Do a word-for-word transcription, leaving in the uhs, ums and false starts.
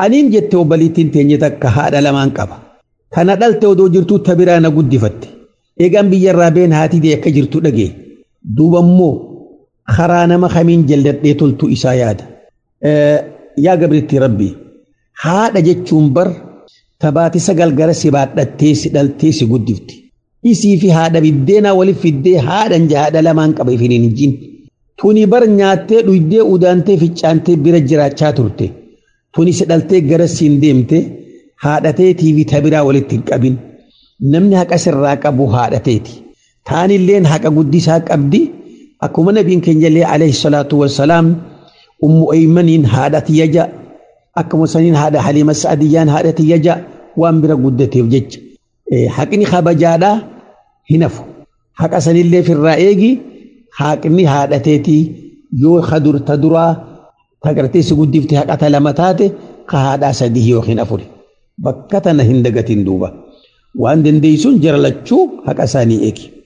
aniin jette obboleettiin teenye takka haadha lamaan qaba kana dhalte odoo jirtuu tabiraa na guddifatte eegaan biyyarraa been haati dee akka jirtu dhagee duuba immoo karaa nama kamiin jalladhee toltu isaa yaada yaa gabritti rabbi haadha jechuun bar tabaati sagal gara si baadhattee si dhaltee si guddifti isii fi haadha biddeenaa waliif fiddee haadhan jahaadha lamaan qaba ifiniin jin tuni bar nyaattee dhuydee udaantee ficcaantee bira jiraachaa turte tuni si dhaltee gara siin deemte haadhateetii fi tabiraa walitti hin qabin namni haqa sirraa qabu haadhateeti taanilleen haqa guddisaa qabdi akkuma nabiin keenyallee alayhi salaatu wassalaam ummu aymaniin haadhati yaja akkuma saniin haadha halima sa'adiyyaan haadhati yaja waan bira guddateef jecha haqni kabajaadhaa hinafu haqa sanillee firraa eegi haqni haadhateetii yoo kadurta duraa tagartee si guddifte haqata lama taate ka haadhaa sadii yookiin afuri bakka tana hin dagatin duuba waan dandeeysuun jara lachuu haqa isaanii eegi.